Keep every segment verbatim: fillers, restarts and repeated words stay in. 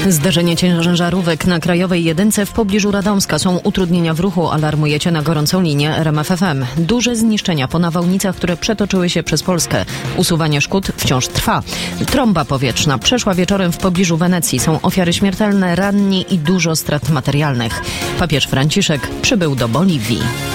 Zdarzenie ciężarówek na Krajowej Jedynce w pobliżu Radomska. Są utrudnienia w ruchu, alarmujecie na gorącą linię R M F F M. Duże zniszczenia po nawałnicach, które przetoczyły się przez Polskę. Usuwanie szkód wciąż trwa. Trąba powietrzna przeszła wieczorem w pobliżu Wenecji. Są ofiary śmiertelne, ranni i dużo strat materialnych. Papież Franciszek przybył do Boliwii.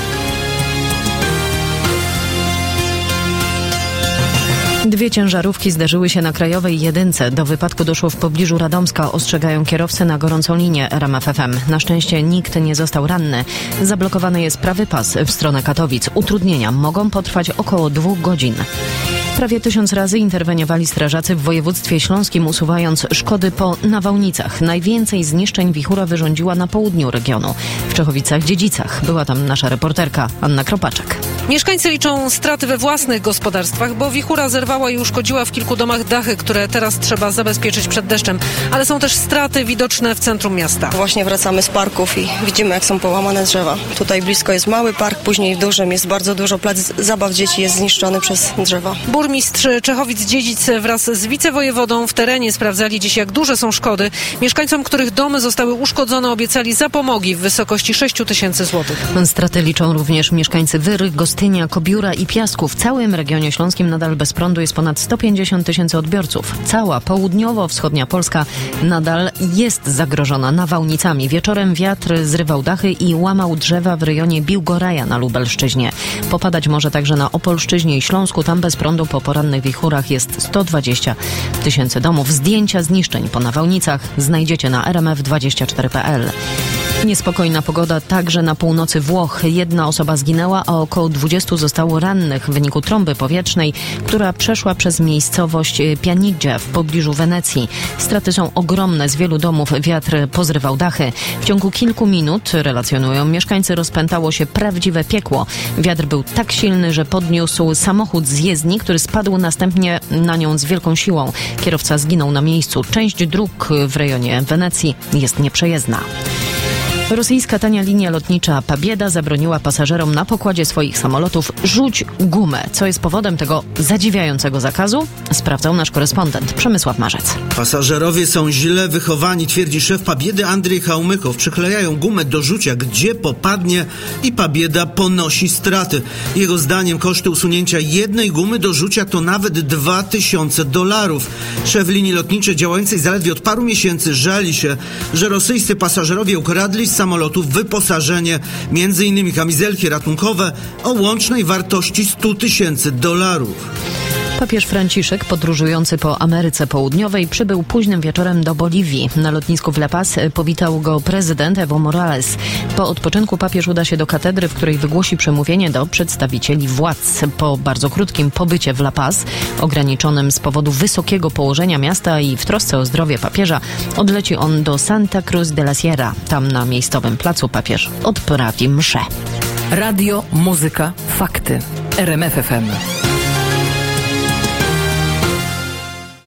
Dwie ciężarówki zderzyły się na Krajowej Jedynce. Do wypadku doszło w pobliżu Radomska, ostrzegają kierowcy na gorącą linię R M F F M. Na szczęście nikt nie został ranny. Zablokowany jest prawy pas w stronę Katowic. Utrudnienia mogą potrwać około dwóch godzin. Prawie tysiąc razy interweniowali strażacy w województwie śląskim, usuwając szkody po nawałnicach. Najwięcej zniszczeń wichura wyrządziła na południu regionu. W Czechowicach-Dziedzicach. Była tam nasza reporterka Anna Kropaczek. Mieszkańcy liczą straty we własnych gospodarstwach, bo wichura zerwała i uszkodziła w kilku domach dachy, które teraz trzeba zabezpieczyć przed deszczem. Ale są też straty widoczne w centrum miasta. Właśnie wracamy z parków i widzimy, jak są połamane drzewa. Tutaj blisko jest mały park, później w dużym jest bardzo dużo. Plac zabaw dzieci jest zniszczony przez drzewa. Burmistrz Czechowic-Dziedzic wraz z wicewojewodą w terenie sprawdzali dziś, jak duże są szkody. Mieszkańcom, których domy zostały uszkodzone, obiecali zapomogi w wysokości sześć tysięcy złotych. Straty liczą również mieszkańcy Wyry, Gostynia, Kobióra i Piasku. W całym regionie śląskim nadal bez prądu jest ponad sto pięćdziesiąt tysięcy odbiorców. Cała południowo-wschodnia Polska nadal jest zagrożona nawałnicami. Wieczorem wiatr zrywał dachy i łamał drzewa w rejonie Biłgoraja na Lubelszczyźnie. Popadać może także na Opolszczyźnie i Śląsku. Tam bez prądu po porannych wichurach jest sto dwadzieścia tysięcy domów. Zdjęcia zniszczeń po nawałnicach znajdziecie na r m f dwadzieścia cztery kropka p l. Niespokojna pogoda także na północy Włoch. Jedna osoba zginęła, a około dwudziestu zostało rannych w wyniku trąby powietrznej, która przeszła przez miejscowość Pianiggia w pobliżu Wenecji. Straty są ogromne. Z wielu domów wiatr pozrywał dachy. W ciągu kilku minut, relacjonują mieszkańcy, rozpętało się prawdziwe piekło. Wiatr był tak silny, że podniósł samochód z jezdni, który spadł następnie na nią z wielką siłą. Kierowca zginął na miejscu. Część dróg w rejonie Wenecji jest nieprzejezdna. Rosyjska tania linia lotnicza Pabieda zabroniła pasażerom na pokładzie swoich samolotów rzuć gumę. Co jest powodem tego zadziwiającego zakazu? Sprawdzał nasz korespondent Przemysław Marzec. Pasażerowie są źle wychowani, twierdzi szef Pabiedy Andrzej Chałmykow. Przyklejają gumę do rzucia, gdzie popadnie, i Pabieda ponosi straty. Jego zdaniem koszty usunięcia jednej gumy do rzucia to nawet dwa tysiące dolarów. Szef linii lotniczej działającej zaledwie od paru miesięcy żali się, że rosyjscy pasażerowie ukradli z samolotów wyposażenie, między innymi kamizelki ratunkowe o łącznej wartości stu tysięcy dolarów. Papież Franciszek, podróżujący po Ameryce Południowej, przybył późnym wieczorem do Boliwii. Na lotnisku w La Paz powitał go prezydent Evo Morales. Po odpoczynku papież uda się do katedry, w której wygłosi przemówienie do przedstawicieli władz. Po bardzo krótkim pobycie w La Paz, ograniczonym z powodu wysokiego położenia miasta i w trosce o zdrowie papieża, odleci on do Santa Cruz de la Sierra. Tam na miejscowym placu papież odprawi mszę. Radio, muzyka, fakty. R M F F M.